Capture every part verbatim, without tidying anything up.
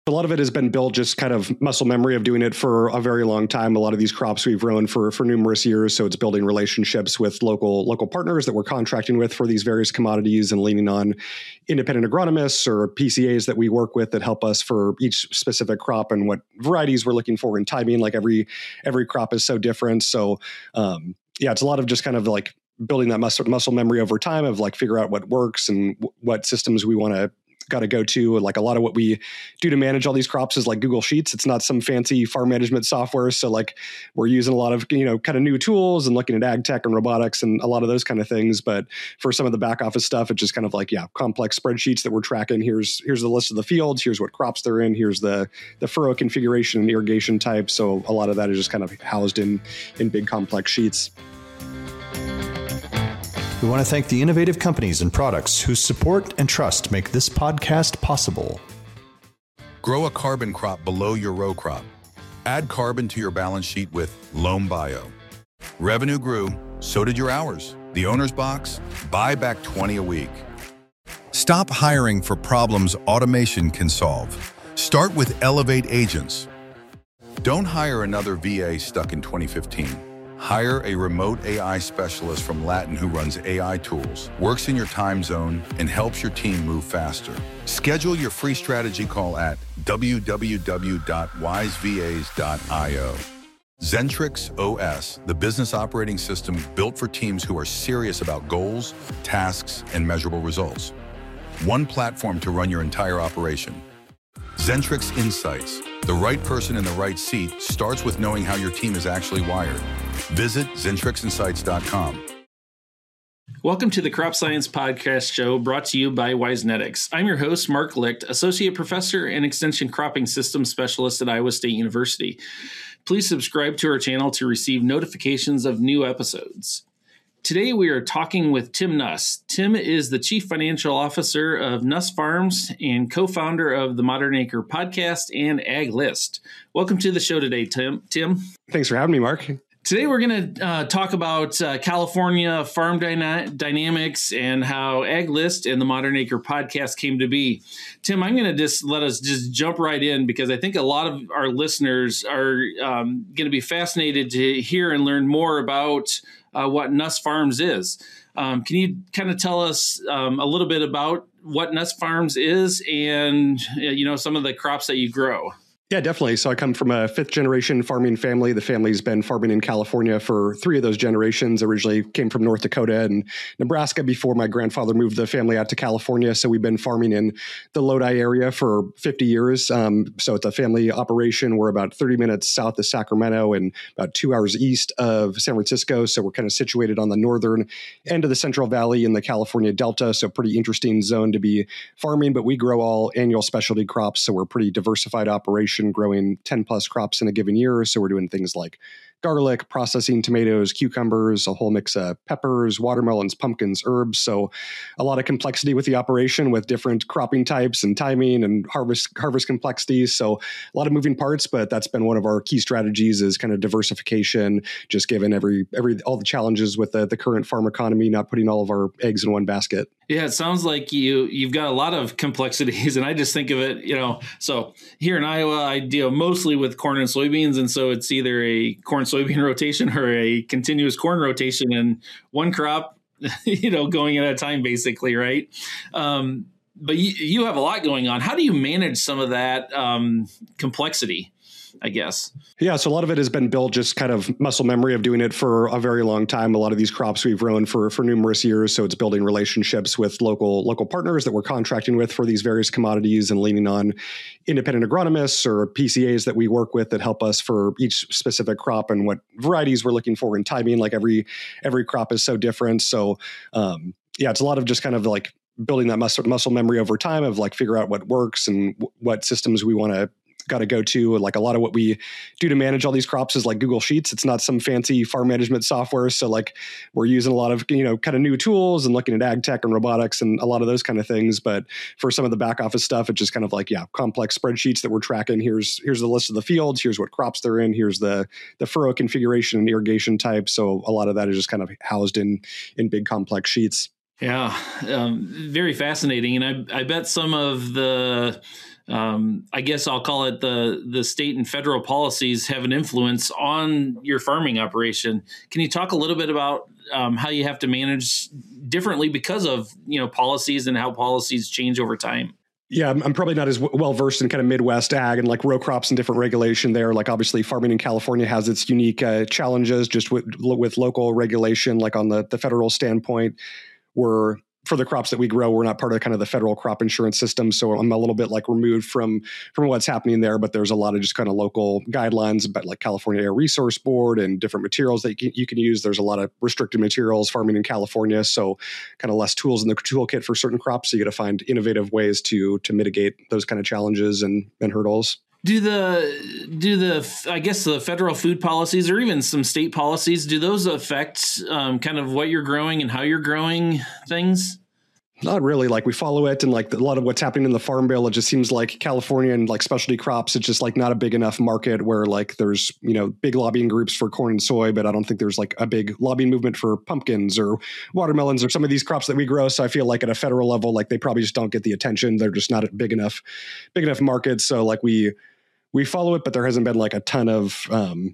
A lot of it has been built just kind of muscle memory of doing it for a very long time. A lot of these crops we've grown for for numerous years. So it's building relationships with local local partners that we're contracting with for these various commodities and leaning on independent agronomists or P C As that we work with that help us for each specific crop and what varieties we're looking for in timing. Like every every crop is so different. So um, yeah, it's a lot of just kind of like building that muscle muscle memory over time of like figure out what works and w- what systems we want to got to go to. Like a lot of what we do to manage all these crops is like Google Sheets. It's not some fancy farm management software. So like we're using a lot of, you know, kind of new tools and looking at ag tech and robotics and a lot of those kind of things. But for some of the back office stuff, it's just kind of like, yeah, complex spreadsheets that we're tracking. Here's, here's the list of the fields. Here's what crops they're in. Here's the, the furrow configuration and irrigation type. So a lot of that is just kind of housed in, in big complex sheets. We want to thank the innovative companies and products whose support and trust make this podcast possible. Grow a carbon crop below your row crop. Add carbon to your balance sheet with Loam Bio. Revenue grew, so did your hours. The owner's box, buy back twenty a week. Stop hiring for problems automation can solve. Start with Elevate Agents. Don't hire another V A stuck in twenty fifteen. Hire a remote A I specialist from Latin who runs A I tools, works in your time zone, and helps your team move faster. Schedule your free strategy call at w w w dot wise v a s dot i o. Zentrix O S, the business operating system built for teams who are serious about goals, tasks, and measurable results. One platform to run your entire operation. Zentrix Insights. The right person in the right seat starts with knowing how your team is actually wired. Visit zentrix insights dot com. Welcome to the Crop Science Podcast Show brought to you by Wisenetics. I'm your host, Mark Licht, Associate Professor and Extension Cropping Systems Specialist at Iowa State University. Please subscribe to our channel to receive notifications of new episodes. Today we are talking with Tim Nuss. Tim is the Chief Financial Officer of Nuss Farms and co-founder of the Modern Acre podcast and Ag List. Welcome to the show today, Tim. Tim. Thanks for having me, Mark. Today we're going to uh, talk about uh, California farm dyna- dynamics and how Ag List and the Modern Acre podcast came to be. Tim, I'm going to just let us just jump right in because I think a lot of our listeners are um, going to be fascinated to hear and learn more about uh, what Nuss Farms is. Um, can you kind of tell us um, a little bit about what Nuss Farms is and you know some of the crops that you grow? Yeah, definitely. So I come from a fifth generation farming family. The family's been farming in California for three of those generations. Originally came from North Dakota and Nebraska before my grandfather moved the family out to California. So we've been farming in the Lodi area for fifty years. Um, so it's a family operation. We're about thirty minutes south of Sacramento and about two hours east of San Francisco. So we're kind of situated on the northern end of the Central Valley in the California Delta. So pretty interesting zone to be farming, but we grow all annual specialty crops. So we're a pretty diversified operation, growing ten plus crops in a given year. So we're doing things like garlic, processing tomatoes, cucumbers, a whole mix of peppers, watermelons, pumpkins, herbs. So a lot of complexity with the operation with different cropping types and timing and harvest harvest complexities. So a lot of moving parts, but that's been one of our key strategies is kind of diversification, just given every every all the challenges with the, the current farm economy, not putting all of our eggs in one basket. Yeah, it sounds like you, you've got a lot of complexities. And I just think of it, you know, so here in Iowa, I deal mostly with corn and soybeans. And so it's either a corn soybean rotation or a continuous corn rotation and one crop, you know, going at a time, basically, right? Um, but you, you have a lot going on. How do you manage some of that um, complexity, I guess? Yeah, so a lot of it has been built just kind of muscle memory of doing it for a very long time. A lot of these crops we've grown for for numerous years. So it's building relationships with local local partners that we're contracting with for these various commodities and leaning on independent agronomists or P C As that we work with that help us for each specific crop and what varieties we're looking for in timing. Like every every crop is so different. So um, yeah, it's a lot of just kind of like building that muscle muscle memory over time of like figure out what works and w- what systems we want to got to go to. Like a lot of what we do to manage all these crops is like Google Sheets. It's not some fancy farm management software. So like we're using a lot of, you know, kind of new tools and looking at ag tech and robotics and a lot of those kind of things. But for some of the back office stuff, it's just kind of like, yeah, complex spreadsheets that we're tracking. Here's, here's the list of the fields. Here's what crops they're in. Here's the, the furrow configuration and irrigation type. So a lot of that is just kind of housed in, in big complex sheets. Yeah, um, very fascinating. And I, I bet some of the um, I guess I'll call it the the state and federal policies have an influence on your farming operation. Can you talk a little bit about um, how you have to manage differently because of, you know, policies and how policies change over time? Yeah, I'm, I'm probably not as w- well versed in kind of Midwest ag and like row crops and different regulation there. Like obviously farming in California has its unique uh, challenges just with, with local regulation, like on the, the federal standpoint. We're for the crops that we grow, we're not part of kind of the federal crop insurance system. So I'm a little bit like removed from, from what's happening there, but there's a lot of just kind of local guidelines about like California Air Resource Board and different materials that you can, you can use. There's a lot of restricted materials farming in California. So kind of less tools in the toolkit for certain crops. So you got to find innovative ways to, to mitigate those kind of challenges and, and hurdles. Do the, do the, I guess the federal food policies or even some state policies, do those affect um, kind of what you're growing and how you're growing things? Not really. Like we follow it and like a lot of what's happening in the farm bill, it just seems like California and like specialty crops, it's just like not a big enough market where like there's, you know, big lobbying groups for corn and soy, but I don't think there's like a big lobbying movement for pumpkins or watermelons or some of these crops that we grow. So I feel like at a federal level, like they probably just don't get the attention. They're just not a big enough, big enough market. So like we, we follow it, but there hasn't been like a ton of, um,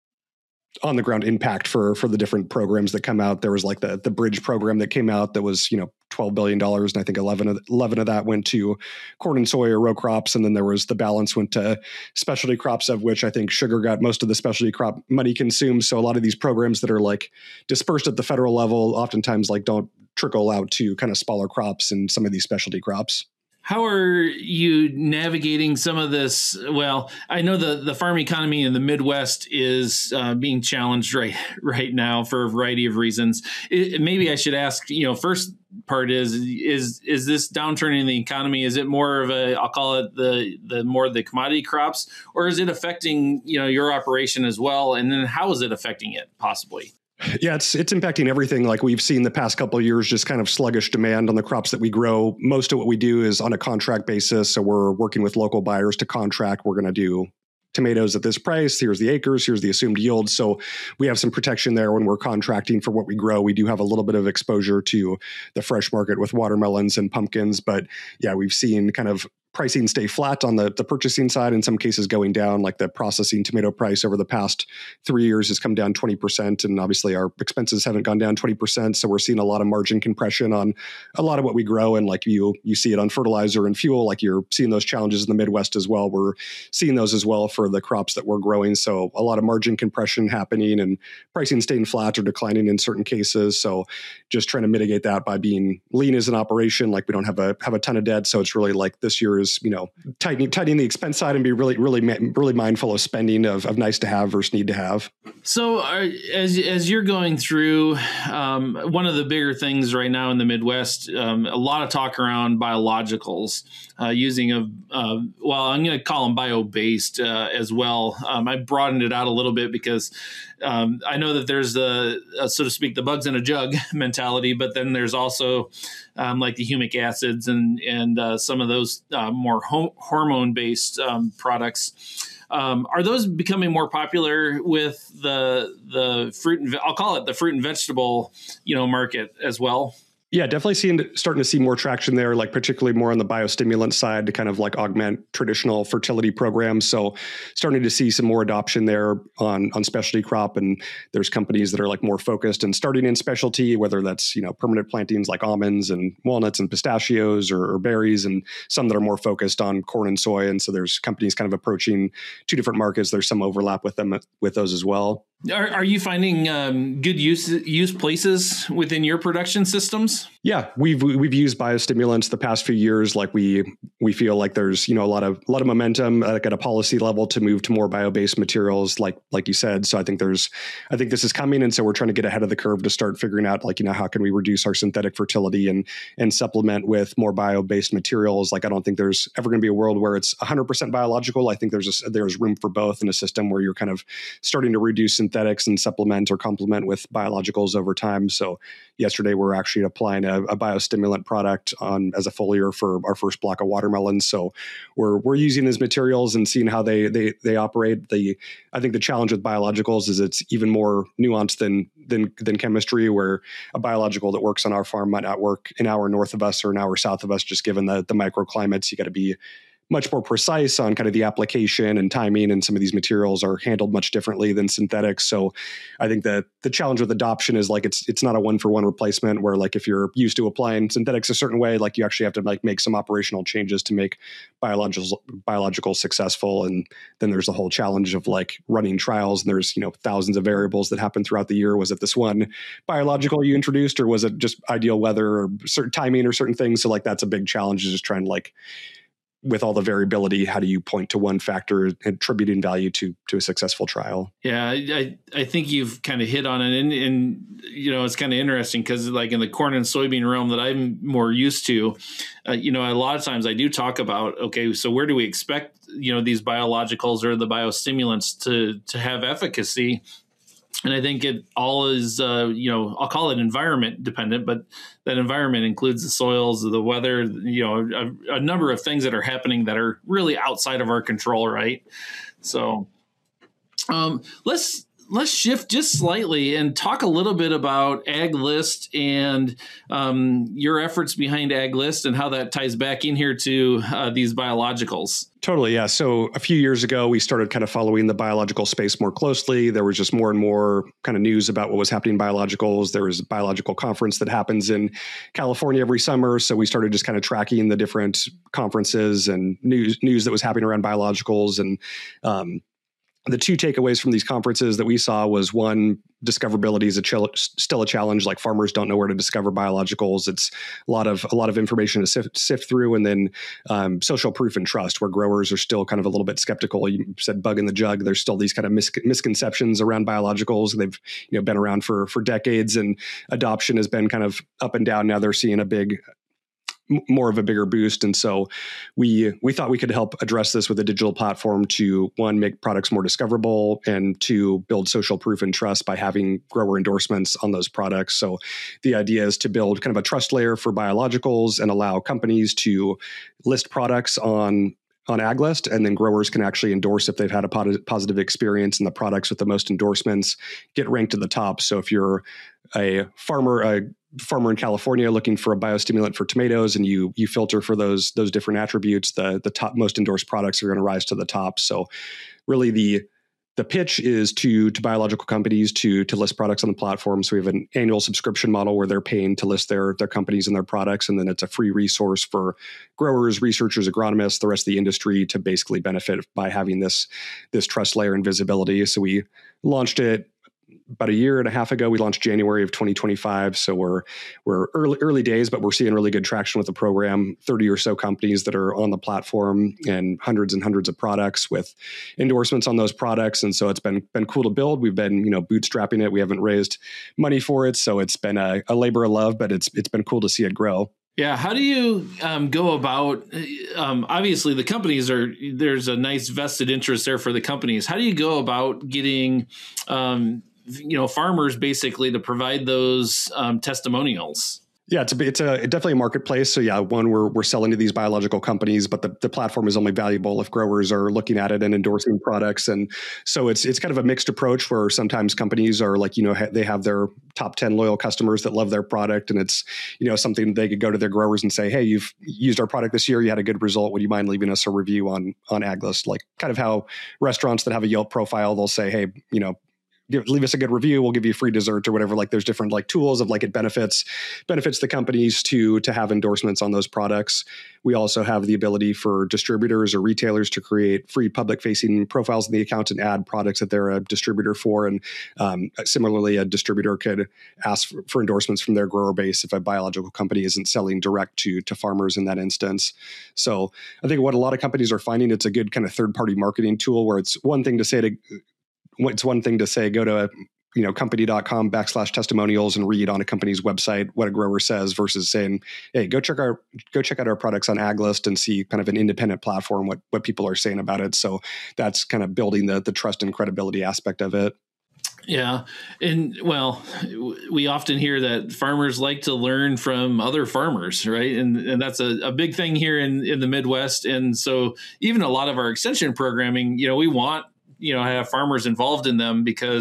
on the ground impact for, for the different programs that come out. There was like the, the bridge program that came out that was, you know, twelve billion dollars. And I think eleven of, eleven of that went to corn and soy or row crops. And then there was the balance went to specialty crops, of which I think sugar got most of the specialty crop money consumed. So a lot of these programs that are like dispersed at the federal level, oftentimes like don't trickle out to kind of smaller crops and some of these specialty crops. How are you navigating some of this? Well, I know the, the farm economy in the Midwest is uh, being challenged right right now for a variety of reasons. It, maybe I should ask, you know, first part is, is is this downturn in the economy, is it more of a, I'll call it the the more the commodity crops, or is it affecting, you know, your operation as well? And then how is it affecting it possibly? Yeah, it's it's impacting everything. Like we've seen the past couple of years, just kind of sluggish demand on the crops that we grow. Most of what we do is on a contract basis. So we're working with local buyers to contract. We're going to do tomatoes at this price. Here's the acres. Here's the assumed yield. So we have some protection there when we're contracting for what we grow. We do have a little bit of exposure to the fresh market with watermelons and pumpkins. But yeah, we've seen kind of pricing stay flat on the, the purchasing side, in some cases going down. Like the processing tomato price over the past three years has come down twenty percent. And obviously our expenses haven't gone down twenty percent. So we're seeing a lot of margin compression on a lot of what we grow. And like you, you see it on fertilizer and fuel, like you're seeing those challenges in the Midwest as well. We're seeing those as well for the crops that we're growing. So a lot of margin compression happening and pricing staying flat or declining in certain cases. So just trying to mitigate that by being lean as an operation. Like we don't have a, have a ton of debt. So it's really like this year is, you know, tightening, tightening the expense side and be really, really, really mindful of spending of, of nice to have versus need to have. So uh, as, as you're going through, um, one of the bigger things right now in the Midwest, um, a lot of talk around biologicals, uh, using a, uh, well, I'm going to call them bio-based uh, as well. Um, I broadened it out a little bit because um, I know that there's the, uh, so to speak, the bugs in a jug mentality, but then there's also um, like the humic acids and, and uh, some of those uh, more ho- hormone-based um, products. Um, are those becoming more popular with the the fruit and ve- I'll call it the fruit and vegetable, you know, market as well? Yeah, definitely seeing starting to see more traction there, like particularly more on the biostimulant side to kind of like augment traditional fertility programs. So starting to see some more adoption there on, on specialty crop. And there's companies that are like more focused and starting in specialty, whether that's, you know, permanent plantings like almonds and walnuts and pistachios or, or berries, and some that are more focused on corn and soy. And so there's companies kind of approaching two different markets. There's some overlap with them, with those as well. Are, are you finding um, good use use places within your production systems? Yeah, we've we've used biostimulants the past few years. Like we we feel like there's, you know, a lot of a lot of momentum like at a policy level to move to more bio-based materials, like like you said. So I think there's I think this is coming, and so we're trying to get ahead of the curve to start figuring out, like, you know, how can we reduce our synthetic fertility and and supplement with more bio-based materials. Like I don't think there's ever going to be a world where it's one hundred percent biological. I think there's a, there's room for both in a system where you're kind of starting to reduce synthetics and supplement or complement with biologicals over time. So yesterday we're actually applying a, a biostimulant product on as a foliar for our first block of watermelons. So we're we're using these materials and seeing how they they they operate. The I think the challenge with biologicals is it's even more nuanced than than than chemistry, where a biological that works on our farm might not work an hour north of us or an hour south of us, just given the the microclimates. You got to be much more precise on kind of the application and timing, and some of these materials are handled much differently than synthetics. So I think that the challenge with adoption is like it's it's not a one for one replacement where like if you're used to applying synthetics a certain way, like you actually have to like make some operational changes to make biological biological successful. And then there's the whole challenge of like running trials, and there's, you know, thousands of variables that happen throughout the year. Was it this one biological you introduced, or was it just ideal weather or certain timing or certain things? So like that's a big challenge, is just trying to like, with all the variability, how do you point to one factor attributing value to to a successful trial? Yeah, I I think you've kind of hit on it, and, and you know, it's kind of interesting because like in the corn and soybean realm that I'm more used to, uh, you know, a lot of times I do talk about, okay, so where do we expect, you know, these biologicals or the biostimulants to to have efficacy? And I think it all is, uh, you know, I'll call it environment dependent, but that environment includes the soils, the weather, you know, a, a number of things that are happening that are really outside of our control, right? So um, let's let's shift just slightly and talk a little bit about AgList and um, your efforts behind AgList and how that ties back in here to uh, these biologicals. Totally. Yeah. So a few years ago, we started kind of following the biological space more closely. There was just more and more kind of news about what was happening in biologicals. There was a biological conference that happens in California every summer. So we started just kind of tracking the different conferences and news news that was happening around biologicals. And um, the two takeaways from these conferences that we saw was, one, discoverability is a ch- still a challenge. Like farmers don't know where to discover biologicals. It's a lot of a lot of information to sift, sift through, and then um, social proof and trust, where growers are still kind of a little bit skeptical. You said bug in the jug. There's still these kind of mis- misconceptions around biologicals. They've, you know, been around for for decades, and adoption has been kind of up and down. Now they're seeing a big more of a bigger boost. And so we we thought we could help address this with a digital platform to, one, make products more discoverable, and two, build social proof and trust by having grower endorsements on those products. So the idea is to build kind of a trust layer for biologicals and allow companies to list products on on AgList, and then growers can actually endorse if they've had a positive experience, and the products with the most endorsements get ranked at the top. So if you're a farmer, a farmer in California looking for a biostimulant for tomatoes, and you you filter for those those different attributes, the the top most endorsed products are going to rise to the top. So really the the pitch is to to biological companies to to list products on the platform. So we have an annual subscription model where they're paying to list their their companies and their products, and then it's a free resource for growers, researchers, agronomists, the rest of the industry to basically benefit by having this this trust layer and visibility. So we launched it about a year and a half ago. We launched January of twenty twenty-five. So we're we're early early days, but we're seeing really good traction with the program. thirty or so companies that are on the platform, and hundreds and hundreds of products with endorsements on those products. And so it's been been cool to build. We've been, you know, bootstrapping it. We haven't raised money for it, so it's been a, a labor of love, but it's it's been cool to see it grow. Yeah. How do you um, go about, um, obviously the companies are, there's a nice vested interest there for the companies. How do you go about getting, um, you know, farmers basically to provide those um, testimonials? Yeah, it's a, it's a definitely a marketplace. So yeah, one, we're we're selling to these biological companies, but the, the platform is only valuable if growers are looking at it and endorsing products. And so it's it's kind of a mixed approach where sometimes companies are like, you know, ha- they have their top ten loyal customers that love their product, and it's, you know, something they could go to their growers and say, hey, you've used our product this year, you had a good result. Would you mind leaving us a review on on AgList? Like kind of how restaurants that have a Yelp profile, they'll say, hey, you know, Give, leave us a good review, we'll give you a free dessert or whatever. Like there's different like tools of like it benefits benefits the companies to to have endorsements on those products. We also have the ability for distributors or retailers to create free public facing profiles in the account and add products that they're a distributor for. And um, similarly, a distributor could ask for, for endorsements from their grower base if a biological company isn't selling direct to to farmers in that instance. So I think what a lot of companies are finding, it's a good kind of third party marketing tool where it's one thing to say to It's one thing to say, go to, you know, company.com backslash testimonials and read on a company's website what a grower says, versus saying, hey, go check our, go check out our products on AgList and see kind of an independent platform, what, what people are saying about it. So that's kind of building the, the trust and credibility aspect of it. Yeah. And well, we often hear that farmers like to learn from other farmers, right? And and that's a, a big thing here in, in the Midwest. And so even a lot of our extension programming, you know, we want, you know, have farmers involved in them because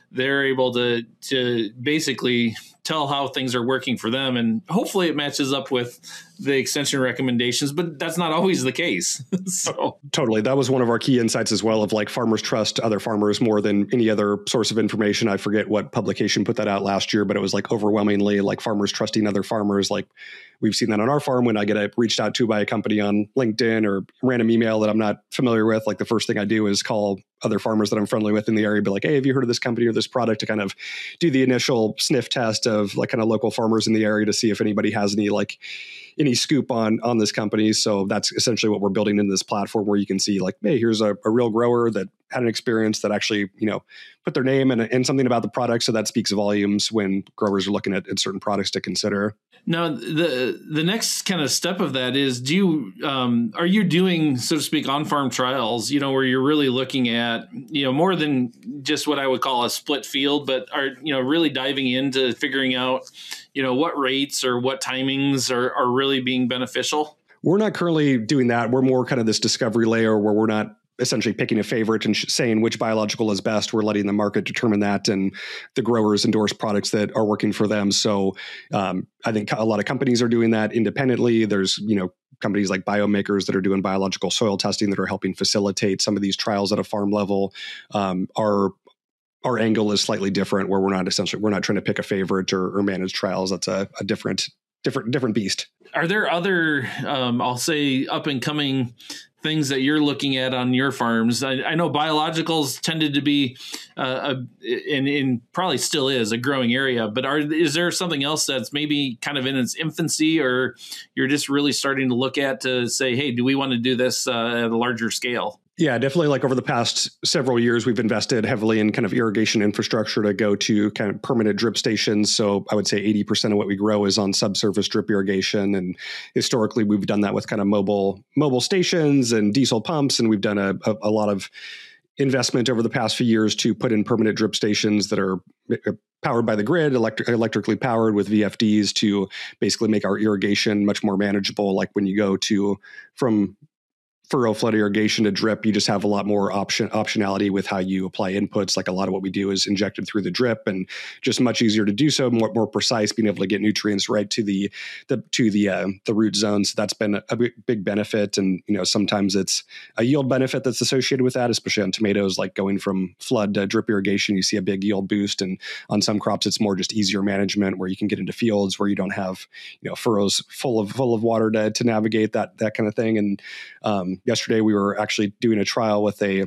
they're able to to basically tell how things are working for them. And hopefully it matches up with the extension recommendations, but that's not always the case. So totally. That was one of our key insights as well, of like farmers trust other farmers more than any other source of information. I forget what publication put that out last year, but it was like overwhelmingly like farmers trusting other farmers. Like we've seen that on our farm when I get a, reached out to by a company on LinkedIn or random email that I'm not familiar with. Like the first thing I do is call other farmers that I'm friendly with in the area, be like, hey, have you heard of this company or this product, to kind of do the initial sniff test of like kind of local farmers in the area to see if anybody has any like any scoop on on this company. So that's essentially what we're building in this platform, where you can see like, hey, here's a, a real grower that had an experience that actually, you know, put their name and, and something about the product. So that speaks volumes when growers are looking at, at certain products to consider. Now, the the next kind of step of that is, do you um, are you doing, so to speak, on-farm trials, you know, where you're really looking at, you know, more than just what I would call a split field, but are, you know, really diving into figuring out, you know, what rates or what timings are, are really being beneficial? We're not currently doing that. We're more kind of this discovery layer where we're not essentially picking a favorite and sh- saying which biological is best. We're letting the market determine that, and the growers endorse products that are working for them. So um, I think a lot of companies are doing that independently. There's, you know, companies like Biomakers that are doing biological soil testing that are helping facilitate some of these trials at a farm level. Um, our our angle is slightly different, where we're not essentially, we're not trying to pick a favorite or, or manage trials. That's a, a different, different, different beast. Are there other, um, I'll say, up and coming things that you're looking at on your farms? I, I know biologicals tended to be, uh, a, and, and probably still is, a growing area, but are, is there something else that's maybe kind of in its infancy, or you're just really starting to look at to say, hey, do we want to do this uh, at a larger scale? Yeah, definitely. Like over the past several years, we've invested heavily in kind of irrigation infrastructure to go to kind of permanent drip stations. So I would say eighty percent of what we grow is on subsurface drip irrigation. And historically, we've done that with kind of mobile mobile stations and diesel pumps. And we've done a, a, a lot of investment over the past few years to put in permanent drip stations that are powered by the grid, electric, electrically powered with V F Ds, to basically make our irrigation much more manageable. Like when you go to from furrow flood irrigation to drip, you just have a lot more option optionality with how you apply inputs. Like a lot of what we do is injected through the drip, and just much easier to do so, more, more precise, being able to get nutrients right to the the to the uh, the root zone. So that's been a big benefit. And you know, sometimes it's a yield benefit that's associated with that, especially on tomatoes. Like going from flood to drip irrigation, you see a big yield boost. And on some crops, it's more just easier management, where you can get into fields where you don't have, you know, furrows full of full of water to to navigate, that that kind of thing. And um, yesterday, we were actually doing a trial with a,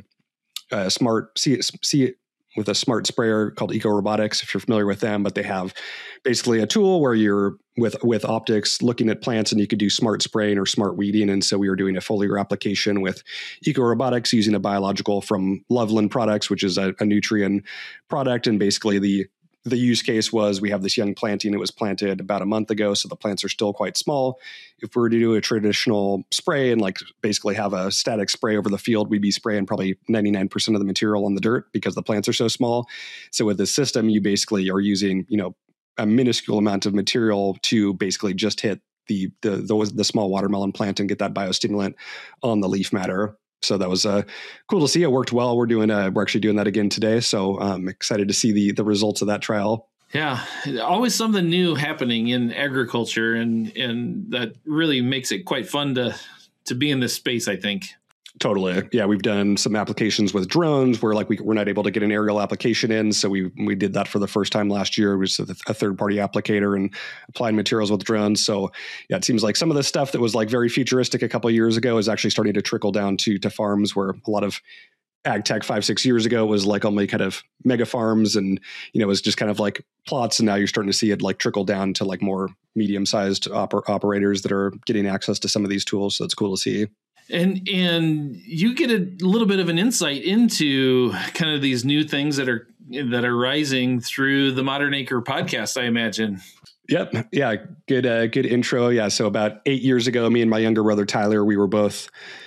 a smart see, see with a smart sprayer called Eco Robotics, if you're familiar with them. But they have basically a tool where you're with with optics looking at plants, and you could do smart spraying or smart weeding. And so we were doing a foliar application with Eco Robotics using a biological from Loveland Products, which is a, a Nutrien product. And basically the The use case was, we have this young planting. It was planted about a month ago, so the plants are still quite small. If we were to do a traditional spray and like basically have a static spray over the field, we'd be spraying probably ninety-nine percent of the material on the dirt because the plants are so small. So with this system, you basically are using, you know, a minuscule amount of material to basically just hit the the the, the small watermelon plant and get that biostimulant on the leaf matter. So that was uh, cool to see. It worked well. We're doing uh, we're actually doing that again today. So I'm excited to see the the results of that trial. Yeah, always something new happening in agriculture, and and that really makes it quite fun to to be in this space, I think. Totally. Yeah, we've done some applications with drones where like we, we're not able to get an aerial application in. So we we did that for the first time last year. It was a, a third-party applicator and applied materials with drones. So yeah, it seems like some of the stuff that was like very futuristic a couple of years ago is actually starting to trickle down to to farms, where a lot of ag tech five, six years ago was like only kind of mega farms, and, you know, it was just kind of like plots. And now you're starting to see it like trickle down to like more medium-sized oper- operators that are getting access to some of these tools. So it's cool to see. And and you get a little bit of an insight into kind of these new things that are that are rising through the Modern Acre podcast, I imagine. Yep. Yeah. Good, uh, good intro. Yeah. So about eight years ago, me and my younger brother, Tyler, we were both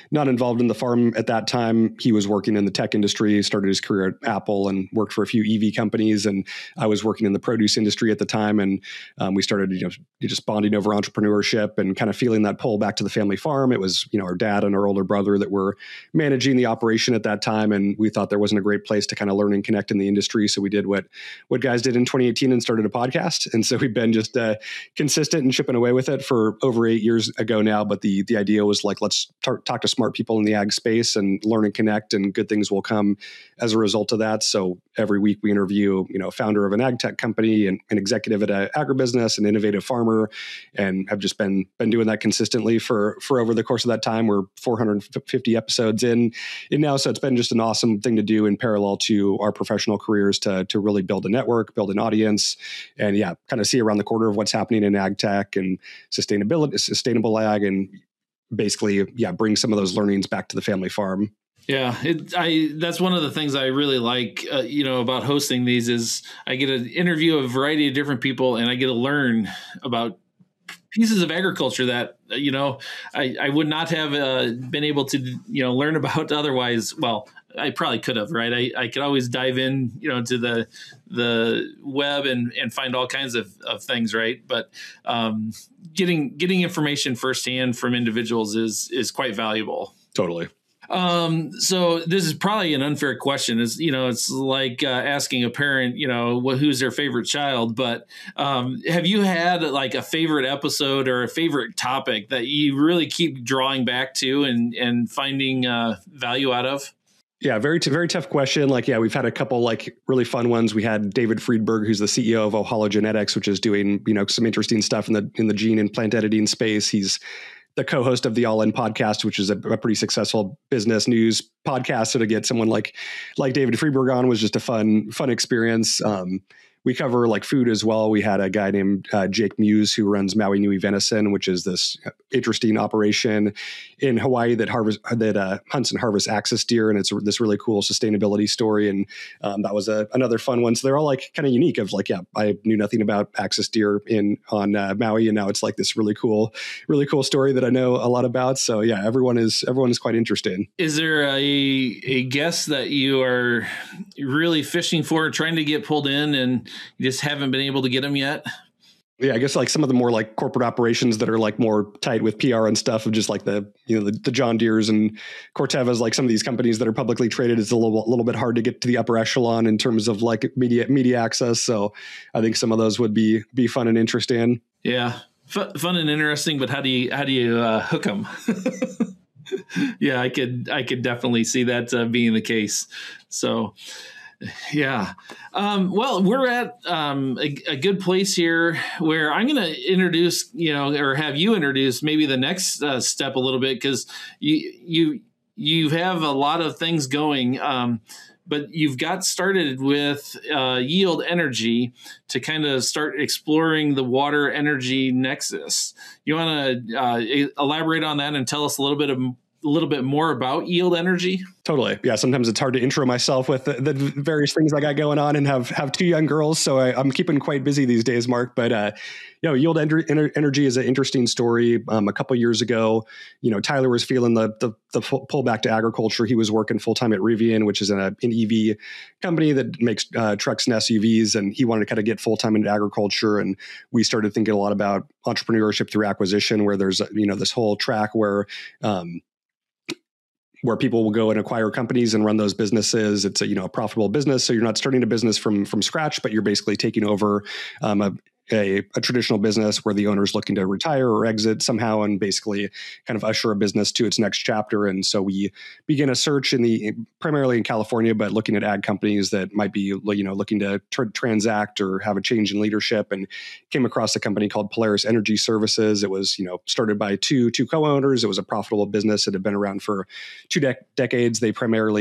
not involved in the farm at that time. He was working in the tech industry, started his career at Apple and worked for a few E V companies. And I was working in the produce industry at the time. And um, we started, you know, just bonding over entrepreneurship and kind of feeling that pull back to the family farm. It was, you know, our dad and our older brother that were managing the operation at that time. And we thought there wasn't a great place to kind of learn and connect in the industry. So we did what, what guys did in twenty eighteen and started a podcast. And so we've been just uh, consistent and chipping away with it for over eight years ago now. But the the idea was like, let's tar- talk to smart people in the ag space and learn and connect, and good things will come as a result of that. So every week we interview, you know, a founder of an ag tech company and an executive at an agribusiness, an innovative farmer, and have just been been doing that consistently for for over the course of that time. We're four hundred fifty episodes in, in now. So it's been just an awesome thing to do in parallel to our professional careers to, to really build a network, build an audience, and yeah, kind of see around the corner of what's happening in ag tech and sustainability, sustainable ag, and basically, yeah, bring some of those learnings back to the family farm. Yeah, it, I that's one of the things I really like, uh, you know, about hosting these is I get to interview a variety of different people, and I get to learn about pieces of agriculture that, you know, I, I would not have uh, been able to, you know, learn about otherwise. Well, I probably could have, right? I, I could always dive in, you know, to the the web and, and find all kinds of, of things, right? But um, getting getting information firsthand from individuals is is quite valuable. Totally. Um, so this is probably an unfair question. Is you know, it's like uh, asking a parent, you know, wh- who's their favorite child. But um, have you had like a favorite episode or a favorite topic that you really keep drawing back to and and finding uh, value out of? Yeah, very, t- very tough question. Like, yeah, we've had a couple like really fun ones. We had David Friedberg, who's the C E O of Ohalogenetics, which is doing, you know, some interesting stuff in the in the gene and plant editing space. He's the co-host of the All In podcast, which is a, a pretty successful business news podcast. So to get someone like like David Friedberg on was just a fun fun experience. Um, we cover like food as well. We had a guy named uh, Jake Muse who runs Maui Nui Venison, which is this interesting operation in Hawaii that harvest that uh, hunts and harvests axis deer, and it's this really cool sustainability story. And um, that was a, another fun one. So they're all like kind of unique. Of like, yeah, I knew nothing about axis deer in on uh, Maui, and now it's like this really cool, really cool story that I know a lot about. So yeah, everyone is everyone is quite interested. Is there a a guest that you are really fishing for, trying to get pulled in, and you just haven't been able to get them yet? Yeah, I guess like some of the more like corporate operations that are like more tight with P R and stuff of just like the, you know, the, the John Deere's and Cortevas, like some of these companies that are publicly traded, it's a little, a little bit hard to get to the upper echelon in terms of like media, media access. So I think some of those would be, be fun and interesting. Yeah. F- fun and interesting, but how do you, how do you uh, hook them? Yeah, I could, I could definitely see that uh, being the case. So yeah. Um, well, we're at um, a, a good place here where I'm going to introduce, you know, or have you introduce maybe the next uh, step a little bit, because you you you have a lot of things going, um, but you've got started with uh, Yield Energy to kind of start exploring the water energy nexus. You want to uh, elaborate on that and tell us a little bit of a little bit more about Yield Energy? Totally. Yeah. Sometimes it's hard to intro myself with the, the various things I got going on and have, have two young girls. So I, I'm keeping quite busy these days, Mark, but, uh, you know, Yield Ener- Energy is an interesting story. Um, a couple of years ago, you know, Tyler was feeling the, the, the pull back to agriculture. He was working full-time at Rivian, which is an, an E V company that makes uh, trucks and S U Vs. And he wanted to kind of get full-time into agriculture. And we started thinking a lot about entrepreneurship through acquisition, where there's, you know, this whole track where, um, where people will go and acquire companies and run those businesses. It's a, you know, a profitable business. So you're not starting a business from, from scratch, but you're basically taking over um, a, a, a traditional business where the owner is looking to retire or exit somehow and basically kind of usher a business to its next chapter. And so we begin a search in the, primarily in California, but looking at ag companies that might be, you know, looking to tr- transact or have a change in leadership, and came across a company called Polaris Energy Services. It was, you know, started by two, two co-owners. It was a profitable business. It had been around for two dec- decades. They primarily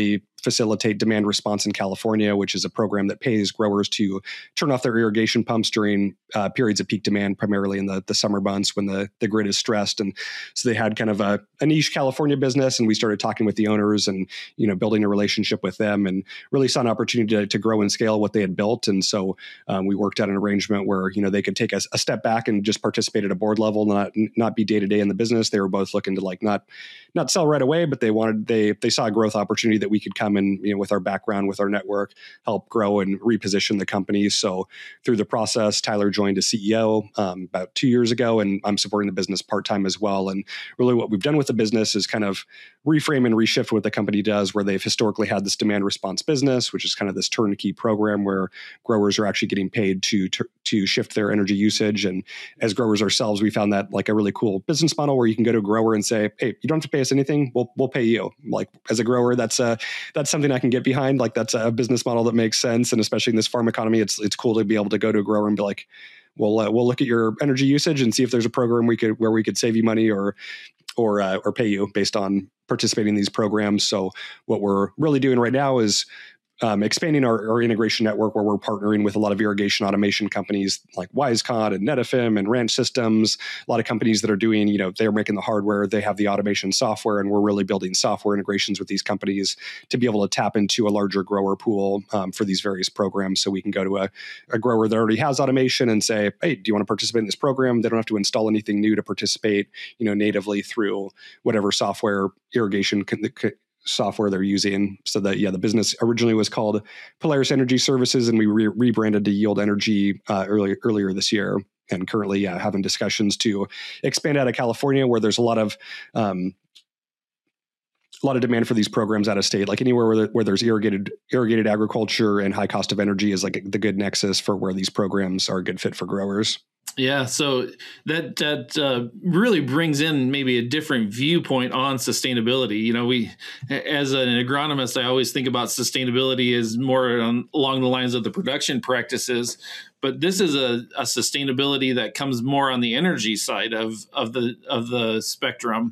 facilitate demand response in California, which is a program that pays growers to turn off their irrigation pumps during uh, periods of peak demand, primarily in the, the summer months when the, the grid is stressed. And so they had kind of a, a niche California business, and we started talking with the owners and, you know, building a relationship with them, and really saw an opportunity to, to grow and scale what they had built. And so um, we worked out an arrangement where, you know, they could take a, a step back and just participate at a board level, not not be day to day in the business. They were both looking to like not not sell right away, but they wanted they they saw a growth opportunity that we could come and, you know, with our background, with our network, help grow and reposition the company. So through the process, Tyler joined as C E O um, about two years ago, and I'm supporting the business part time as well. And really, what we've done with the business is kind of reframe and reshift what the company does, where they've historically had this demand response business, which is kind of this turnkey program where growers are actually getting paid to to, to shift their energy usage. And as growers ourselves, we found that like a really cool business model where you can go to a grower and say, "Hey, you don't have to pay us anything. We'll we'll pay you." Like as a grower, that's a that's something I can get behind. Like that's a business model that makes sense. And especially in this farm economy, it's it's cool to be able to go to a grower and be like, "We'll uh, we'll look at your energy usage and see if there's a program we could where we could save you money or or uh, or pay you based on participating in these programs." So what we're really doing right now is Um, expanding our, our integration network, where we're partnering with a lot of irrigation automation companies like Wisecon and Netafim and Ranch Systems, a lot of companies that are doing, you know, they're making the hardware, they have the automation software, and we're really building software integrations with these companies to be able to tap into a larger grower pool um, for these various programs. So we can go to a, a grower that already has automation and say, "Hey, do you want to participate in this program?" They don't have to install anything new to participate, you know, natively through whatever software irrigation can, software they're using. So that, yeah, the business originally was called Polaris Energy Services, and we re- rebranded to Yield Energy uh, earlier earlier this year. And currently, yeah, having discussions to expand out of California, where there's a lot of um, a lot of demand for these programs out of state. Like anywhere where, where there's irrigated irrigated agriculture and high cost of energy is like the good nexus for where these programs are a good fit for growers. Yeah, so that that uh, really brings in maybe a different viewpoint on sustainability. You know, we, as an agronomist, I always think about sustainability as more on, along the lines of the production practices, but this is a, a sustainability that comes more on the energy side of of the of the spectrum.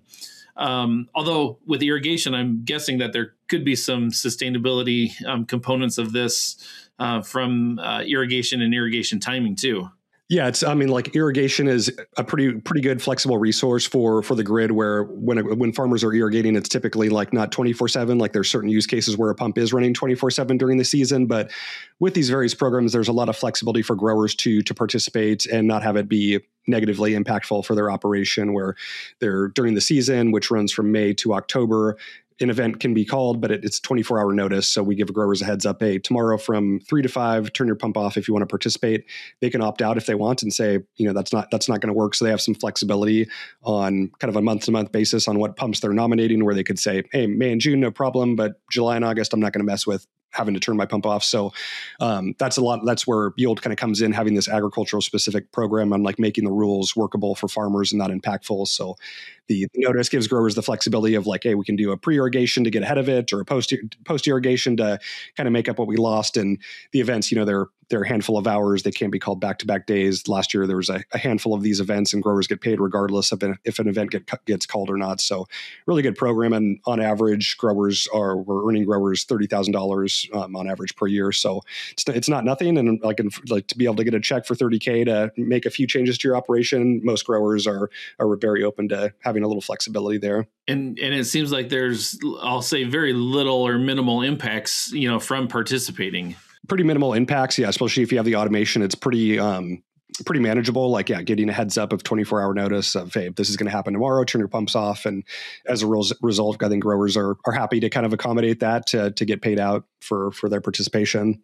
Um, although with irrigation, I'm guessing that there could be some sustainability um, components of this uh, from uh, irrigation and irrigation timing too. Yeah, it's. I mean, like irrigation is a pretty pretty good flexible resource for for the grid. Where when when farmers are irrigating, it's typically like not twenty-four seven. Like there's certain use cases where a pump is running twenty-four seven during the season. But with these various programs, there's a lot of flexibility for growers to to participate and not have it be negatively impactful for their operation. Where they're during the season, which runs from May to October, an event can be called, but it, it's twenty-four hour notice. So we give growers a heads up. Hey, tomorrow from three to five, turn your pump off if you want to participate. They can opt out if they want and say, you know, that's not, that's not going to work. So they have some flexibility on kind of a month to month basis on what pumps they're nominating, where they could say, hey, May and June, no problem, but July and August, I'm not going to mess with having to turn my pump off. So um, that's a lot. That's where Yield kind of comes in, having this agricultural specific program on like making the rules workable for farmers and not impactful. So the notice gives growers the flexibility of like, hey, we can do a pre-irrigation to get ahead of it, or a post post irrigation to kind of make up what we lost. And the events, you know, they're they're a handful of hours. They can't be called back to back days. Last year there was a, a handful of these events, and growers get paid regardless of an, if an event get, gets called or not. So really good program. And on average, growers are we're earning growers thirty thousand dollars um, on average per year. So it's it's not nothing. And like like to be able to get a check for thirty K to make a few changes to your operation, most growers are are very open to having a little flexibility there. And and it seems like there's, I'll say, very little or minimal impacts, you know, from participating. Pretty minimal impacts, yeah. Especially if you have the automation, it's pretty um, pretty manageable. Like, yeah, getting a heads up of twenty-four hour notice of, hey, this is going to happen tomorrow. Turn your pumps off, and as a result, I think growers are are happy to kind of accommodate that to to get paid out for for their participation.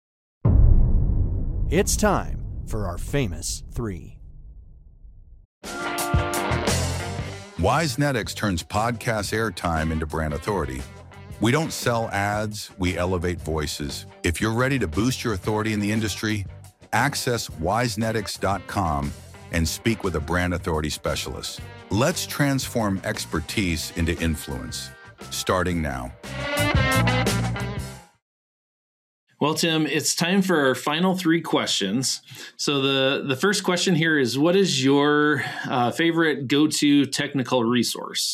It's time for our famous three. WiseNetX turns podcast airtime into brand authority. We don't sell ads, we elevate voices. If you're ready to boost your authority in the industry, access wise netix dot com and speak with a brand authority specialist. Let's transform expertise into influence, starting now. Well, Tim, it's time for our final three questions. So the, the first question here is, what is your uh, favorite go-to technical resource?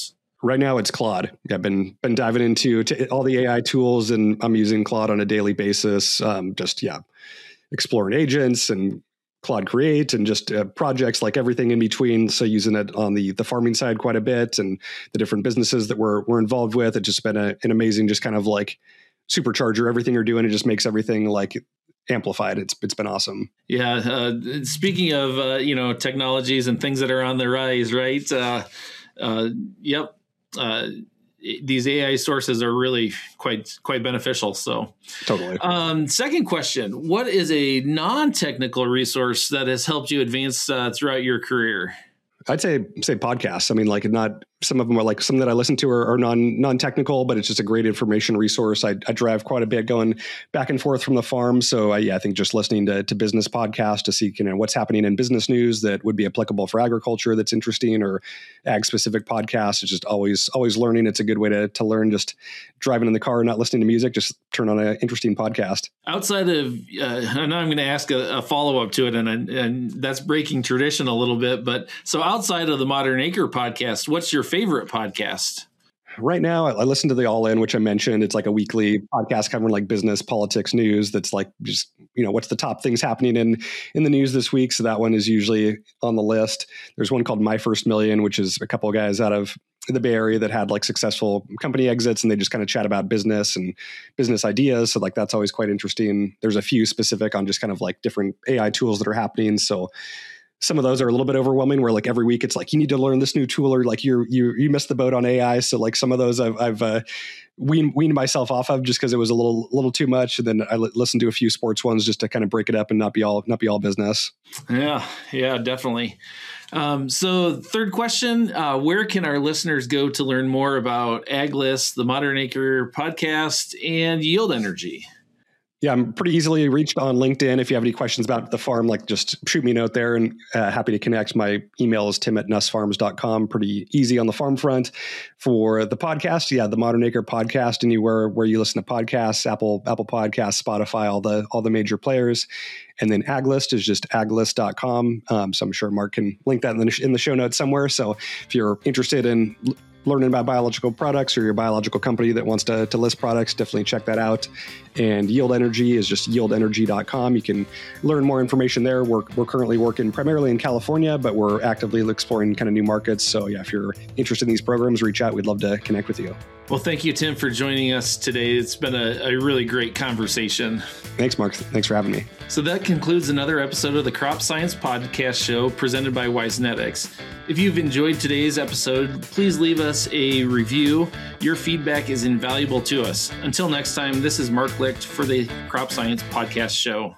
Right now it's Claude. I've been been diving into to all the A I tools, and I'm using Claude on a daily basis. Um, just yeah, exploring agents and Claude Create and just uh, projects, like everything in between. So using it on the the farming side quite a bit, and the different businesses that we're we're involved with. It's just been a, an amazing, just kind of like supercharger. Everything you're doing, it just makes everything like amplified. It's it's been awesome. Yeah. Uh, speaking of uh, you know technologies and things that are on the rise, right? Uh, uh, yep. Uh, these A I sources are really quite quite beneficial. So totally. Um, second question: what is a non-technical resource that has helped you advance uh, throughout your career? I'd say say podcasts. I mean, like not some of them are like some that I listen to are, are non non technical, but it's just a great information resource. I, I drive quite a bit going back and forth from the farm, so I, yeah, I think just listening to, to business podcasts to see you know what's happening in business news that would be applicable for agriculture that's interesting, or ag specific podcasts. It's just always always learning. It's a good way to to learn. Just driving in the car, not listening to music, just turn on an interesting podcast. Outside of, uh, I know I'm going to ask a, a follow up to it, and and that's breaking tradition a little bit, but so outside of the Modern Acre podcast, what's your favorite podcast? Right now, I listen to the All In, which I mentioned. It's like a weekly podcast covering like business, politics, news. That's like just, you know, what's the top things happening in, in the news this week. So that one is usually on the list. There's one called My First Million, which is a couple of guys out of the Bay Area that had like successful company exits, and they just kind of chat about business and business ideas. So like, that's always quite interesting. There's a few specific on just kind of like different A I tools that are happening. So some of those are a little bit overwhelming, where like every week it's like, you need to learn this new tool, or like you're, you, you missed the boat on A I. So like some of those I've, I've uh, weaned, weaned myself off of just because it was a little, little too much. And then I l- listened to a few sports ones just to kind of break it up and not be all, not be all business. Yeah. Yeah, definitely. Um, so third question, uh, where can our listeners go to learn more about AgList, the Modern Acre podcast, and Yield Energy? Yeah, I'm pretty easily reached on LinkedIn. If you have any questions about the farm, like just shoot me a note there, and uh, happy to connect. My email is tim at nuss farms dot com. Pretty easy on the farm front. For the podcast, yeah, the Modern Acre podcast, anywhere where you listen to podcasts, Apple, Apple Podcasts, Spotify, all the all the major players. And then AgList is just aglist dot com. Um, so I'm sure Mark can link that in the, in the show notes somewhere. So if you're interested in l- learning about biological products, or your biological company that wants to, to list products, definitely check that out. And Yield Energy is just yield energy dot com. You can learn more information there. We're, we're currently working primarily in California, but we're actively exploring kind of new markets. So yeah, if you're interested in these programs, reach out. We'd love to connect with you. Well, thank you, Tim, for joining us today. It's been a, a really great conversation. Thanks, Mark. Thanks for having me. So that concludes another episode of the Crop Science Podcast Show presented by WiseNetix. If you've enjoyed today's episode, please leave us a review. Your feedback is invaluable to us. Until next time, this is Mark Licht for the Crop Science Podcast Show.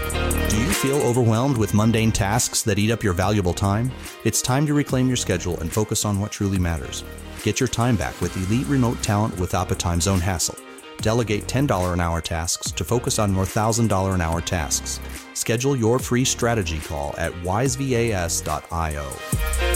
Do you feel overwhelmed with mundane tasks that eat up your valuable time? It's time to reclaim your schedule and focus on what truly matters. Get your time back with elite remote talent without a time zone hassle. Delegate ten dollars an hour tasks to focus on more one thousand dollars an hour tasks. Schedule your free strategy call at wise vas dot io.